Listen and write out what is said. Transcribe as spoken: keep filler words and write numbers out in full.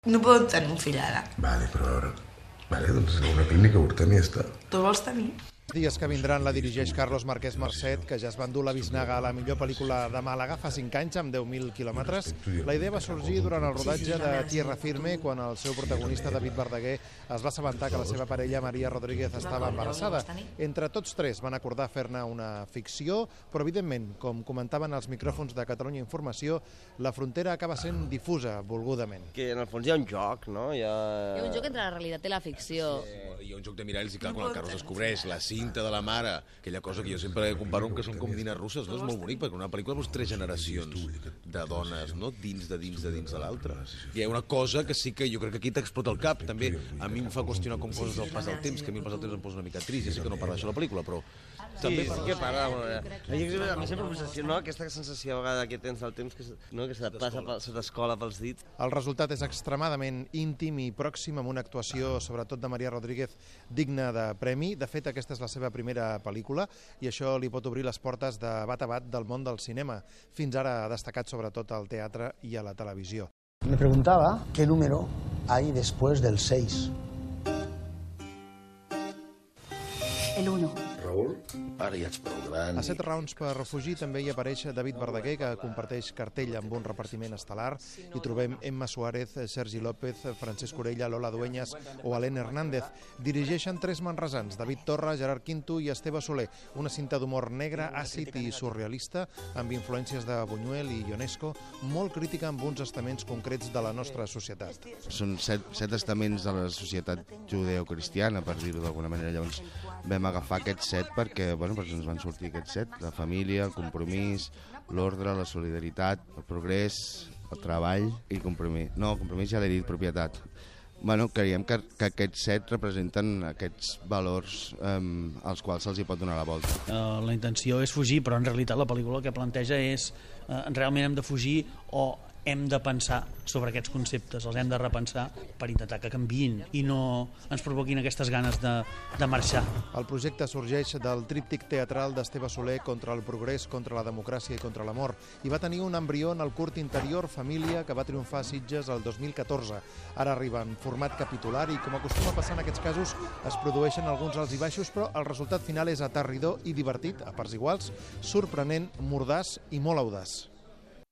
No podem tenir un fill ara. Vale, però a veure... Vale, doncs una clínica Urtemi ja està. Tu vols tenir? Dies que vindran la dirigeix Carlos Marquès Marcet, que ja es va endur la Biznaga a la millor pel·lícula de Màlaga fa cinc anys, amb deu mil quilòmetres. La idea va sorgir durant el rodatge de Tierra Firme, quan el seu protagonista, David Verdaguer, es va assabentar que la seva parella, Maria Rodríguez, estava embarassada. Entre tots tres van acordar fer-ne una ficció, però evidentment, com comentaven els micròfons de Catalunya Informació, la frontera acaba sent difusa, volgudament. Que en el fons hi ha un joc, no? Hi ha, hi ha un joc entre la realitat i la ficció. Sí. Hi ha un joc de miralls i clar, quan el Carlos descobreix la cinta de la mare, aquella cosa que jo sempre comparo que són com dines russes, no? És molt bonic, perquè una pel·lícula veus tres generacions de dones, no? Dins de dins de dins de l'altra. I hi ha una cosa que sí que jo crec que aquí t'explota el cap, també a mi em fa qüestionar com coses del pas del temps, que a mi el pas del temps em posa una mica trist, ja sé que no parla d'això la pel·lícula, però... Sí, també sí que parla d'alguna manera. A mi sempre m'obsessiona, no? Aquesta sensació a vegades que tens del temps, que, no? que se passa se t'escola pels dits. El resultat és extremadament íntim i pròxim, amb una actuació, sobretot de Maria Rodríguez, digna de premi. De fet, aquesta és la seva primera pel·lícula i això li pot obrir les portes de bat a bat del món del cinema. Fins ara ha destacat sobretot al teatre i a la televisió. Me preguntaba qué número hay después del seis. El uno. Raül, ara ja ets prou gran. A Set raons per refugir també hi apareix David Verdaguer, que comparteix cartell amb un repartiment estel·lar. Hi trobem Emma Suárez, Sergi López, Francesc Orella, Lola Dueñas o Helene Hernández. Dirigeixen tres manresans, David Torra, Gerard Quinto i Esteve Soler. Una cinta d'humor negre, àcid i surrealista, amb influències de Buñuel i Ionesco, molt crítica amb uns estaments concrets de la nostra societat. Són set, set estaments de la societat judeocristiana, per dir-ho d'alguna manera. Llavors vam agafar aquests set perquè, bueno, perquè ens van sortir aquests set: la família, el compromís, l'ordre, la solidaritat, el progrés, el treball i compromís. No, compromís ja l'he dit, propietat. Bueno, creiem que, que aquests set representen aquests valors eh, als quals se'ls hi pot donar la volta. Uh, la intenció és fugir, però en realitat la pel·lícula que planteja és uh, realment hem de fugir o hem de pensar sobre aquests conceptes, els hem de repensar per intentar que canviïn i no ens provoquin aquestes ganes de, de marxar. El projecte sorgeix del tríptic teatral d'Esteve Soler contra el progrés, contra la democràcia i contra l'amor, i va tenir un embrió en el curt interior Família, que va triomfar a Sitges el dos mil catorze. Ara arriba en format capitular i, com acostuma a passar en aquests casos, es produeixen alguns alts i baixos, però el resultat final és aterridor i divertit, a parts iguals, sorprenent, mordaç i molt audaç.